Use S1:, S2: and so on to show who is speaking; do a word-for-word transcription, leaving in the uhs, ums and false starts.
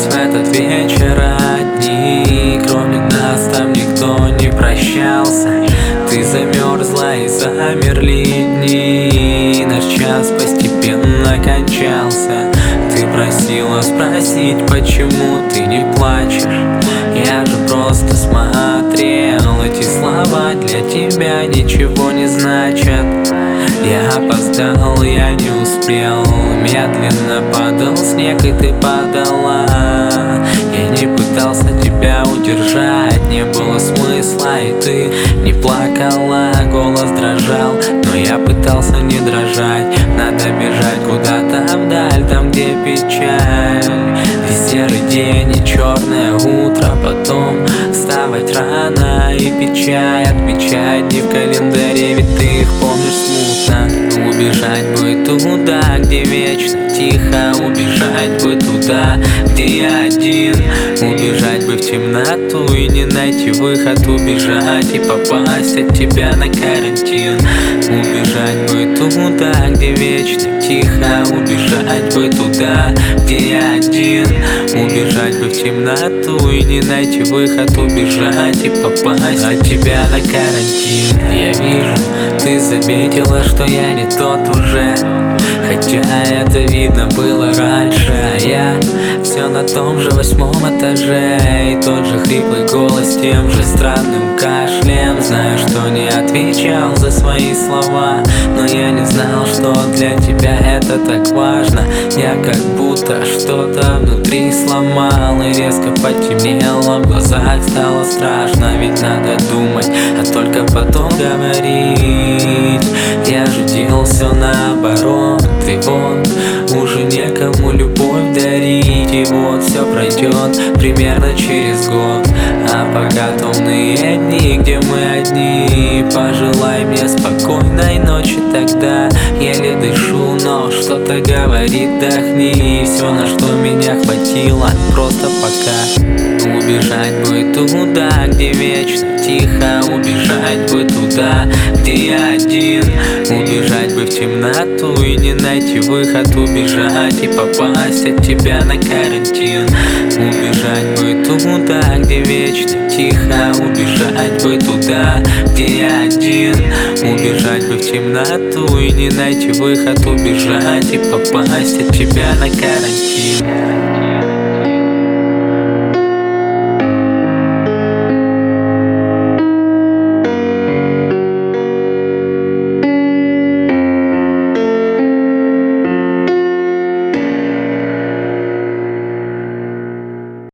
S1: в этот вечер одни. Кроме нас там никто не прощался. Ты замерзла и замерли дни. Наш час постепенно кончался. Ты просила спросить, почему ты не плачешь. Я же просто смотрел, эти слова для тебя ничего не значат. Я опоздал, я не успел. Медленно падал снег, и ты падала. Я не пытался тебя удержать, не было смысла, и ты не плакала. Голос дрожал, но я пытался не дрожать. Надо бежать куда-то вдаль, там где печаль. И серый день, и черное утро, потом вставать рано и пить чай, отмечать дни в календаре, ведь ты их помнишь смутно. Убежать бы туда, где вечно тихо, убежать бы туда, где я один. Убежать бы в темноту и не найти выход, убежать и попасть от тебя на карантин. Убежать бы туда, где вечно тихо, убежать бы туда, где я один. Убежать бы в темноту и не найти выход, убежать и попасть от тебя на карантин. Я вижу, ты заметила, что я не тот уже, хотя это видно было раньше. А я все на том же восьмом этаже, и тот же хриплый голос с тем же странным кашлем. Знаю, что не отвечал за свои слова, но я не знал, что для тебя это так важно. Я как будто что-то внутри сломал, и резко потемнело, в глазах стало страшно. Ведь надо думать, а только потом говорить. Я же делал все наоборот, и вот уже некому любовь дарить. И вот все пройдет примерно через год, а пока томные дни, где мы одни. Пожелай мне спокойной ночи тогда. Еле дышу, но что-то говорит, вдохни. Все, на что меня хватило, просто пока. Убежать бы туда, где вечно тихо, убежать бы туда, где я один. Убежать бы в темноту и не найти выход, убежать и попасть от тебя на карантин. Убежать бы туда, где вечно тихо, убежать бы туда, где я один. Убежать бы в темноту и не найти выход, убежать и попасть от тебя на карантин.